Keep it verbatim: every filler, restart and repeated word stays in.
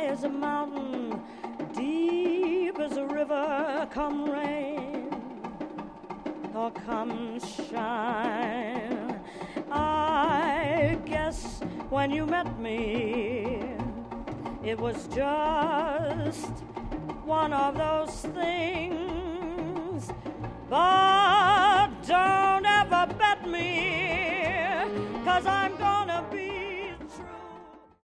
as a mountain, deep as a river, come rain or come shine. I guess when you met me, it was just one of those things, but